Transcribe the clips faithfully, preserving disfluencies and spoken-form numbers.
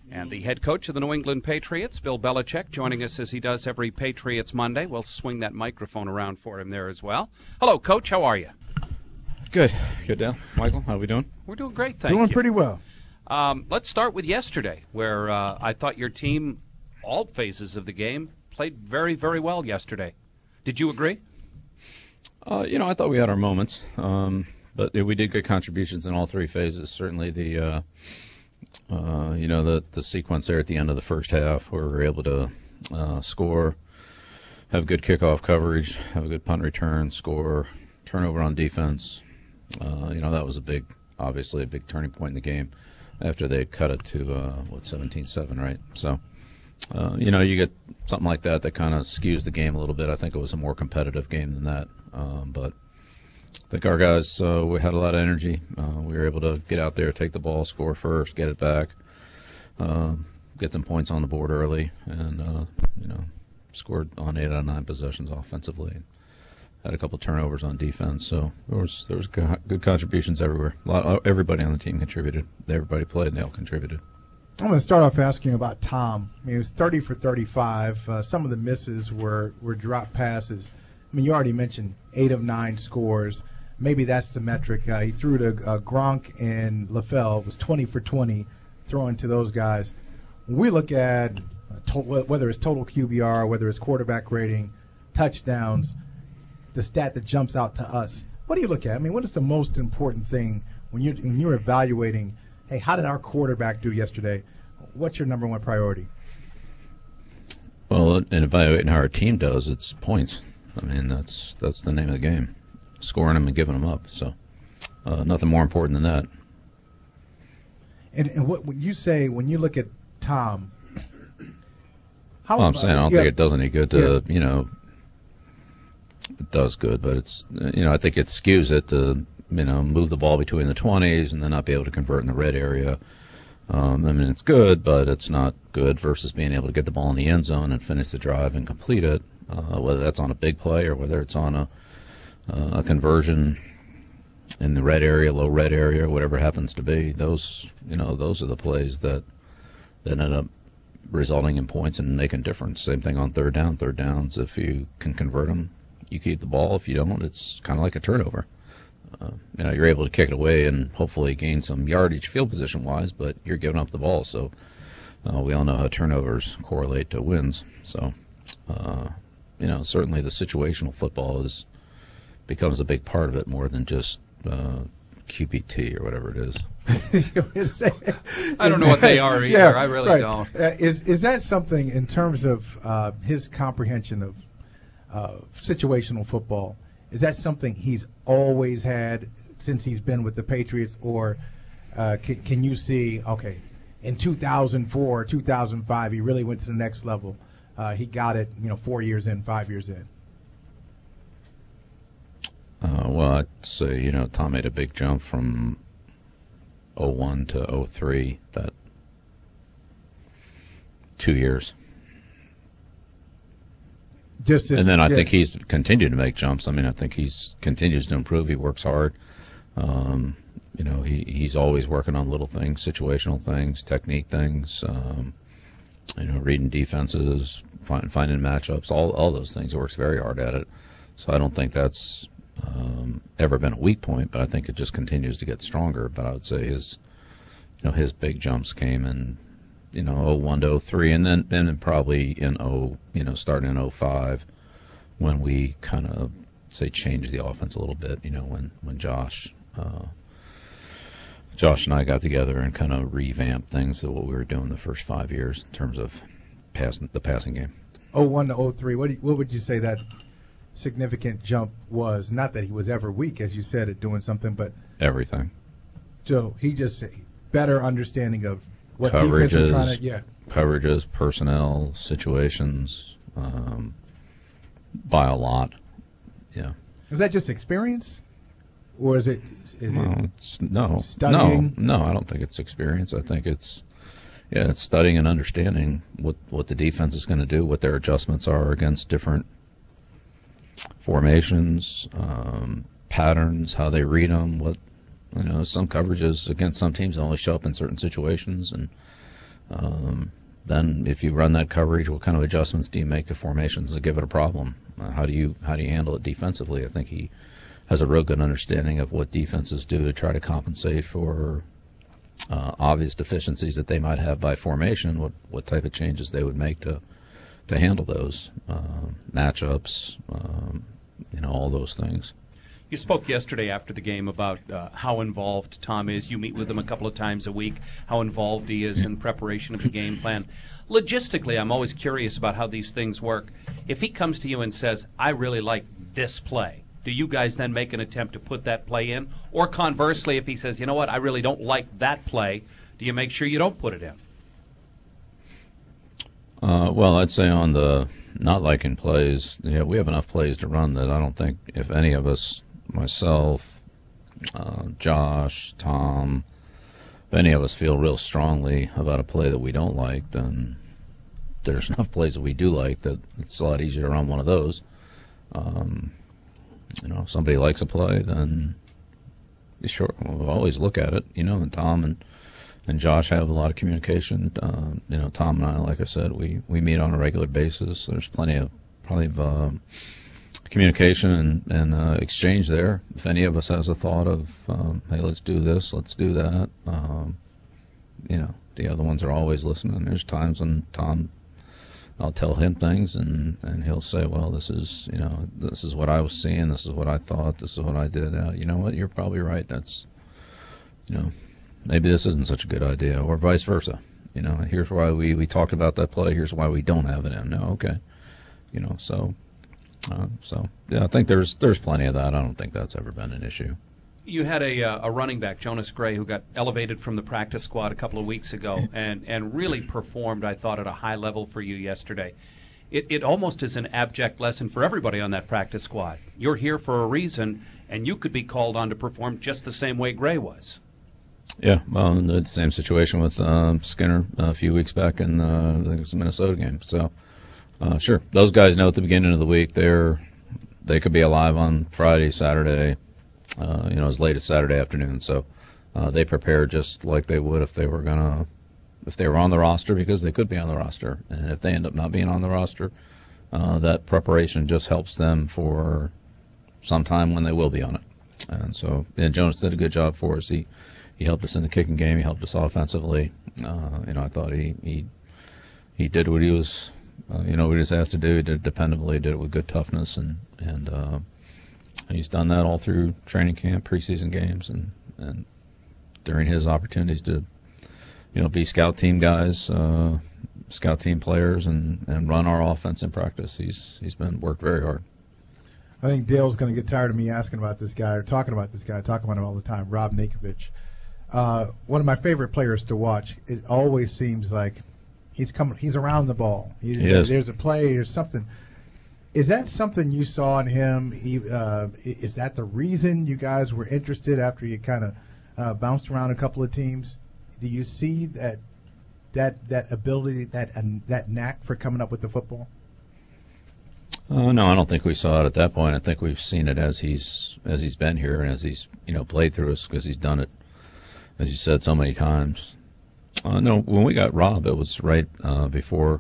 And the head coach of the New England Patriots, Bill Belichick, joining us as he does every Patriots Monday. We'll swing that microphone around for him there as well. Hello, Coach. How are you? Good. Good, Dale. Michael, how are we doing? We're doing great, thank doing you. Doing pretty well. Um, let's start with yesterday, where uh, I thought your team, all phases of the game, played very, very well yesterday. Did you agree? Uh, you know, I thought we had our moments, um, but we did good contributions in all three phases. Certainly the, uh, uh, you know, the, the sequence there at the end of the first half where we were able to uh, score, have good kickoff coverage, have a good punt return, score, turnover on defense. Uh, you know, that was a big, obviously a big turning point in the game after they cut it to, uh, what, seventeen seven, right? So, uh, you know, you get something like that that kind of skews the game a little bit. I think it was a more competitive game than that. Um, but I think our guys, uh, we had a lot of energy. Uh, we were able to get out there, take the ball, score first, get it back, uh, get some points on the board early, and, uh, you know, scored on eight out of nine possessions offensively. Had a couple turnovers on defense, so there was there was good contributions everywhere. A lot, everybody on the team contributed. Everybody played, and they all contributed. I'm going to start off asking about Tom. I mean, he was thirty for thirty-five. Uh, some of the misses were, were drop passes. I mean, you already mentioned eight of nine scores. Maybe that's the metric. Uh, he threw to uh, Gronk and LaFell. It was twenty for twenty, throwing to those guys. When we look at uh, to- whether it's total Q B R, whether it's quarterback rating, touchdowns, the stat that jumps out to us, what do you look at? I mean, what is the most important thing when you're, when you're evaluating, hey, how did our quarterback do yesterday? What's your number one priority? Well, in evaluating how our team does, it's points. I mean, that's that's the name of the game, scoring them and giving them up. So uh, nothing more important than that. And, and what when you say, when you look at Tom, how well, I'm saying I don't yeah. think it does any good to, yeah. you know, it does good, but it's, you know, I think it skews it to, you know, move the ball between the twenties and then not be able to convert in the red area. Um, I mean, it's good, but it's not good versus being able to get the ball in the end zone and finish the drive and complete it, uh, whether that's on a big play or whether it's on a, uh, a conversion in the red area, low red area, whatever it happens to be. Those, you know, those are the plays that, that end up resulting in points and making difference. Same thing on third down. Third downs, if you can convert them, you keep the ball. If you don't, it's kind of like a turnover. Uh, you know, you're able to kick it away and hopefully gain some yardage field position-wise, but you're giving up the ball. So uh, we all know how turnovers correlate to wins. So, uh, you know, certainly the situational football is becomes a big part of it more than just uh, Q B T or whatever it is. I don't know what they are either. Yeah, I really right. don't. Uh, is is that something in terms of uh, his comprehension of uh, situational football? Is that something he's always had since he's been with the Patriots, or uh, can, can you see, okay, in two thousand four, two thousand five, he really went to the next level. Uh, he got it, you know, four years in, five years in. Uh, well, I'd say, you know, Tom made a big jump from oh one to oh three, that two years. Just as, and then I yeah. think he's continued to make jumps. I mean, I think he's continues to improve. He works hard. Um, you know, he, he's always working on little things, situational things, technique things, um, you know, reading defenses, find, finding matchups, all, all those things. He works very hard at it. So I don't think that's um, ever been a weak point, but I think it just continues to get stronger. But I would say his, you know, his big jumps came in, you know, oh one to oh three, and then and then probably in oh, you know, starting in oh five, when we kind of say changed the offense a little bit. You know, when when Josh, uh, Josh and I got together and kind of revamped things to what we were doing the first five years in terms of passing the passing game. oh one to oh three. What do you, what would you say that significant jump was? Not that he was ever weak, as you said, at doing something, but everything. So he just better understanding of what coverages, defense we're trying to, yeah. coverages, personnel, situations, um, by a lot. Yeah. Is that just experience, or is it? Is no, it it's, no, studying? no, no. I don't think it's experience. I think it's, yeah, it's studying and understanding what what the defense is going to do, what their adjustments are against different formations, um, patterns, how they read them, what. You know, some coverages against some teams only show up in certain situations, and Um, then if you run that coverage, what kind of adjustments do you make to formations to give it a problem? Uh, how do you how do you handle it defensively? I think he has a real good understanding of what defenses do to try to compensate for uh, obvious deficiencies that they might have by formation, what what type of changes they would make to to handle those uh, matchups, um, you know, all those things. You spoke yesterday after the game about uh, how involved Tom is. You meet with him a couple of times a week, how involved he is in the preparation of the game plan. Logistically, I'm always curious about how these things work. If he comes to you and says, I really like this play, do you guys then make an attempt to put that play in? Or conversely, if he says, you know what, I really don't like that play, do you make sure you don't put it in? Uh, well, I'd say on the not liking plays, yeah, we have enough plays to run that I don't think if any of us, myself, uh, Josh, Tom, if any of us feel real strongly about a play that we don't like, then there's enough plays that we do like that it's a lot easier to run one of those. Um, you know, if somebody likes a play, then sure, we'll always look at it, you know, and Tom and And Josh have a lot of communication. Uh, you know, Tom and I, like I said, we, we meet on a regular basis. There's plenty of probably of, uh, communication and, and uh, exchange there. If any of us has a thought of, um, hey, let's do this, let's do that, um, you know, the other ones are always listening. There's times when Tom, I'll tell him things, and, and he'll say, well, this is, you know, this is what I was seeing, this is what I thought, this is what I did. Uh, you know what, you're probably right. That's, you know, maybe this isn't such a good idea, or vice versa. You know, here's why we, we talked about that play. Here's why we don't have it in. No, okay. You know, so, uh, so yeah, I think there's there's plenty of that. I don't think that's ever been an issue. You had a uh, a running back, Jonas Gray, who got elevated from the practice squad a couple of weeks ago, and, and really performed, I thought, at a high level for you yesterday. It it almost is an abject lesson for everybody on that practice squad. You're here for a reason, and you could be called on to perform just the same way Gray was. Yeah, well, the same situation with um, Skinner uh, a few weeks back in uh, I think it was the Minnesota game. So, uh, sure, those guys know at the beginning of the week they're they could be alive on Friday, Saturday, uh, you know, as late as Saturday afternoon. So, uh, they prepare just like they would if they were gonna if they were on the roster, because they could be on the roster, and if they end up not being on the roster, uh, that preparation just helps them for some time when they will be on it. And so, yeah, Jonas did a good job for us. He He helped us in the kicking game. He helped us offensively. Uh, you know, I thought he he he did what he was, uh, you know, what he was asked to do. He did it dependably. He did it with good toughness, and and uh, he's done that all through training camp, preseason games, and and during his opportunities to, you know, be scout team guys, uh, scout team players, and, and run our offense in practice. He's he's been worked very hard. I think Dale's going to get tired of me asking about this guy or talking about this guy. I talk about him all the time, Rob Ninkovich. Uh, one of my favorite players to watch. It always seems like he's coming. He's around the ball. He's, yes. There's a play. There's something. Is that something you saw in him? He, uh, is that the reason you guys were interested after you kind of uh, bounced around a couple of teams? Do you see that that that ability, that uh, that knack for coming up with the football? Uh, no, I don't think we saw it at that point. I think we've seen it as he's as he's been here and as he's you know played through us, because he's done it, as you said, so many times. Uh, no, when we got Rob, it was right uh, before,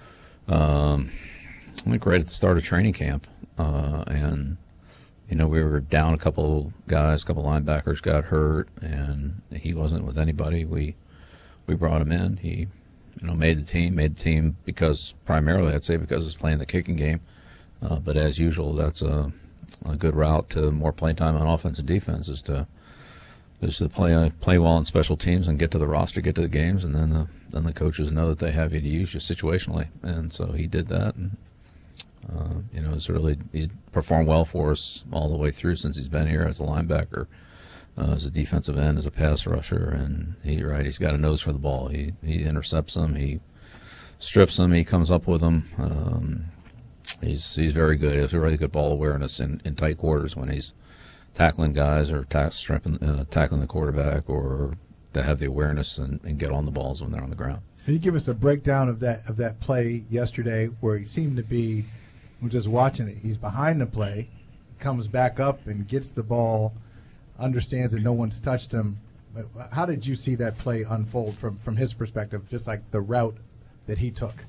um, I think right at the start of training camp, uh, and you know we were down a couple guys, a couple linebackers got hurt, and he wasn't with anybody. We we brought him in. He you know made the team, made the team because primarily I'd say because he's playing the kicking game. Uh, but as usual, that's a, a good route to more playing time on offense and defense is to is to play uh, play well on special teams and get to the roster, get to the games, and then the then the coaches know that they have you to use you situationally. And so he did that, and uh, you know, it's really he's performed well for us all the way through since he's been here as a linebacker, uh, as a defensive end, as a pass rusher, and he right he's got a nose for the ball. He he intercepts them, he strips them, he comes up with them. Um, He's he's very good. He has a really good ball awareness in, in tight quarters when he's tackling guys or tack, stripping, uh, tackling the quarterback, or to have the awareness and, and get on the balls when they're on the ground. Can you give us a breakdown of that of that play yesterday where he seemed to be, we're just watching it, he's behind the play, comes back up and gets the ball, understands that no one's touched him, But how did you see that play unfold from, from his perspective, just like the route that he took?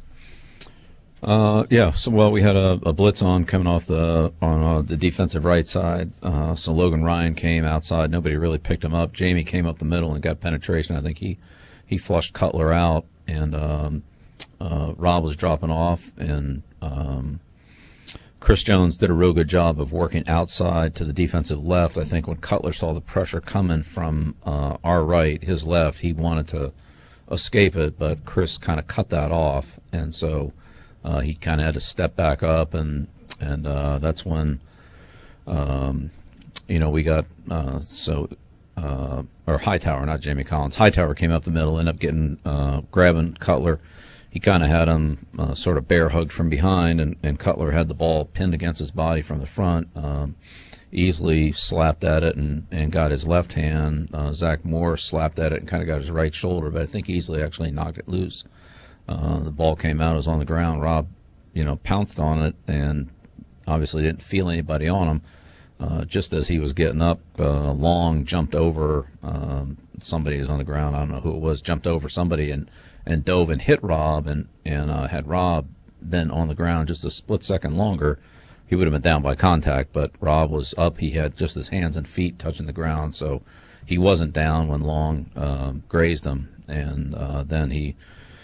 Uh, yeah, so well, we had a, a blitz on coming off the on uh, the defensive right side. Uh, so Logan Ryan came outside. Nobody really picked him up. Jamie came up the middle and got penetration. I think he he flushed Cutler out, and um, uh, Rob was dropping off, and um, Chris Jones did a real good job of working outside to the defensive left. I think when Cutler saw the pressure coming from uh, our right, his left, he wanted to escape it, but Chris kind of cut that off, and so. Uh, he kind of had to step back up, and and uh, that's when, um, you know, we got uh, so uh, or Hightower, not Jamie Collins. Hightower came up the middle, ended up getting uh, grabbing Cutler. He kind of had him uh, sort of bear hugged from behind, and, and Cutler had the ball pinned against his body from the front. Um, easily slapped at it and, and got his left hand. Uh, Zach Moore slapped at it and kind of got his right shoulder, but I think easily actually knocked it loose. Uh, the ball came out, it was on the ground. Rob, you know, pounced on it and obviously didn't feel anybody on him. Uh, just as he was getting up, uh, Long jumped over um, somebody who's on the ground. I don't know who it was. Jumped over somebody and, and dove and hit Rob, and and uh, had Rob been on the ground just a split second longer, he would have been down by contact. But Rob was up. He had just his hands and feet touching the ground, so he wasn't down when Long uh, grazed him. And uh, then he.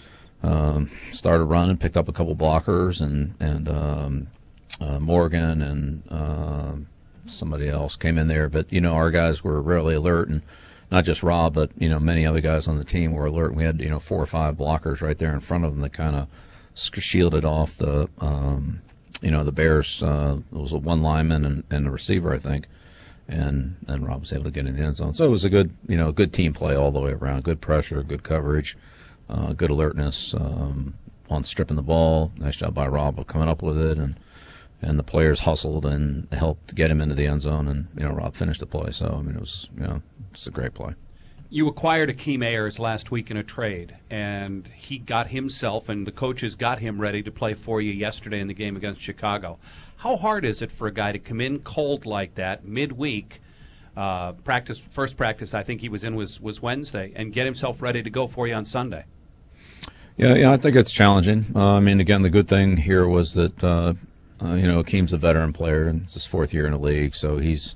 Um, started running, picked up a couple blockers, and and um, uh, Morgan and uh, somebody else came in there. But you know, our guys were really alert, and not just Rob, but you know, many other guys on the team were alert. We had you know four or five blockers right there in front of them that kind of shielded off the um, you know the Bears. Uh, it was a one lineman and, and a receiver, I think, and and Rob was able to get in the end zone. So it was a good you know good team play all the way around. Good pressure, good coverage. Uh, good alertness um, on stripping the ball. Nice job by Rob of coming up with it, and and the players hustled and helped get him into the end zone, and you know Rob finished the play. So I mean it was you know it's a great play. You acquired Akeem Ayers last week in a trade, and he got himself and the coaches got him ready to play for you yesterday in the game against Chicago. How hard is it for a guy to come in cold like that midweek? Uh, practice first practice I think he was in was was Wednesday, and get himself ready to go for you on Sunday. Yeah, yeah, I think it's challenging. Uh, I mean, again, the good thing here was that uh, uh, you know Akeem's a veteran player, and it's his fourth year in the league, so he's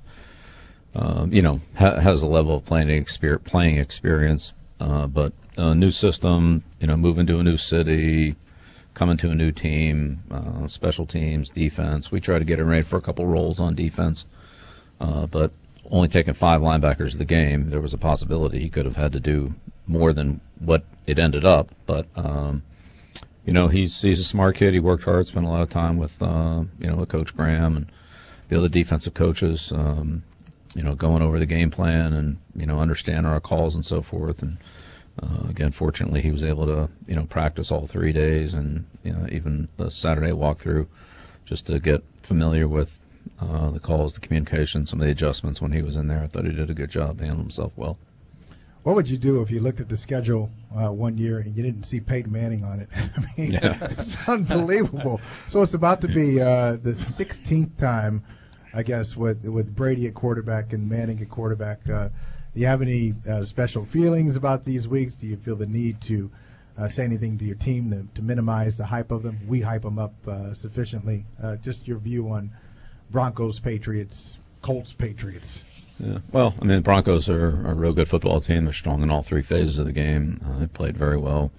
um, you know ha- has a level of playing experience. Playing experience, uh, but a new system, you know, moving to a new city, coming to a new team, uh, special teams, defense. We try to get him ready for a couple roles on defense, uh, but only taking five linebackers of the game, there was a possibility he could have had to do more than what it ended up. But um, you know, he's he's a smart kid. He worked hard, spent a lot of time with uh, you know with Coach Graham and the other defensive coaches. Um, you know, going over the game plan and you know understanding our calls and so forth. And uh, again, fortunately, he was able to you know practice all three days and you know even the Saturday walkthrough just to get familiar with uh, the calls, the communication, some of the adjustments when he was in there. I thought he did a good job, handled himself well. What would you do if you looked at the schedule uh, one year and you didn't see Peyton Manning on it? I mean, yeah. It's unbelievable. So it's about to be uh, the sixteenth time, I guess, with with Brady at quarterback and Manning at quarterback. Uh, do you have any uh, special feelings about these weeks? Do you feel the need to uh, say anything to your team to, to minimize the hype of them? We hype them up uh, sufficiently. Uh, just your view on Broncos, Patriots, Colts, Patriots. Yeah. Well, I mean, the Broncos are, are a real good football team. They're strong in all three phases of the game. Uh, they played very well.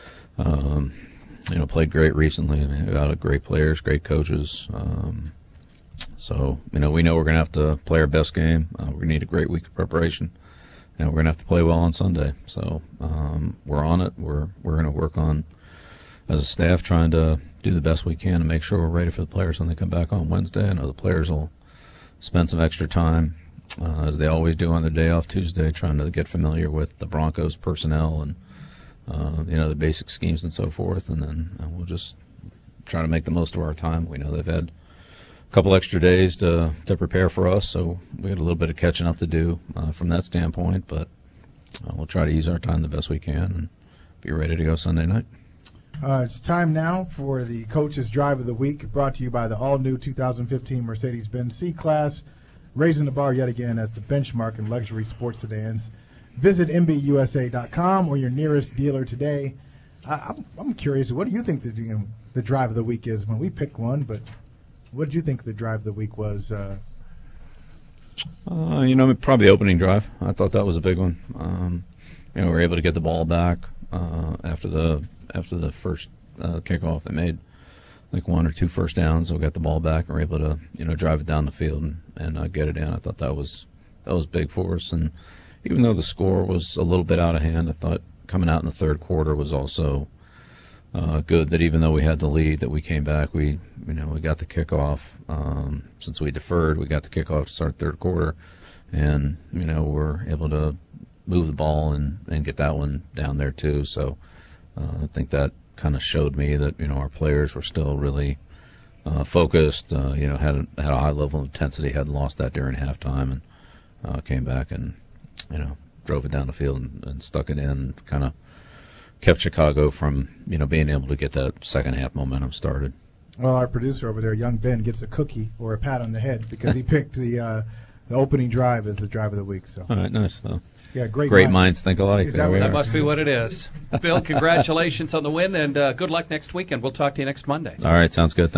Um, you know, played great recently. I mean, they got great players, great coaches. Um, so, you know, we know we're going to have to play our best game. Uh, we're going to need a great week of preparation, and we're going to have to play well on Sunday. So um, we're on it. We're we're going to work on, as a staff, trying to do the best we can to make sure we're ready for the players when they come back on Wednesday. I know the players will spend some extra time, Uh, as they always do on their day off Tuesday, trying to get familiar with the Broncos personnel and uh, you know the basic schemes and so forth, and then uh, we'll just try to make the most of our time. We know they've had a couple extra days to to prepare for us, so we had a little bit of catching up to do uh, from that standpoint, but uh, we'll try to use our time the best we can and be ready to go Sunday night. Uh, it's time now for the Coach's Drive of the Week, brought to you by the all-new two thousand fifteen Mercedes-Benz C-Class, raising the bar yet again as the benchmark in luxury sports sedans. Visit M B U S A dot com or your nearest dealer today. I, I'm, I'm curious, what do you think the, you know, the drive of the week is? When we picked one, but what did you think the drive of the week was? Uh, uh, you know, probably the opening drive. I thought that was a big one. Um, you know, we were able to get the ball back uh, after the after the first uh, kickoff. They made like one or two first downs, so we got the ball back and were able to, you know, drive it down the field and, and uh, get it in. I thought that was that was big for us. And even though the score was a little bit out of hand, I thought coming out in the third quarter was also uh, good. That even though we had the lead, that we came back. We, you know, we got the kickoff. Um, since we deferred, we got the kickoff to start third quarter, and you know, we're able to move the ball and, and get that one down there too. So uh, I think that kind of showed me that, you know, our players were still really uh, focused. Uh, you know, had a, had a high level of intensity. Hadn't lost that during halftime, and uh, came back and, you know, drove it down the field and, and stuck it in, kind of kept Chicago from, you know, being able to get that second half momentum started. Well, our producer over there, young Ben, gets a cookie or a pat on the head because he picked the uh, the opening drive as the drive of the week. So, all right, nice. So, yeah, great. Great mind. minds think alike. Is There that we what- That are. must be what it is. Bill, congratulations on the win, and uh, good luck next weekend. We'll talk to you next Monday. All right, sounds good.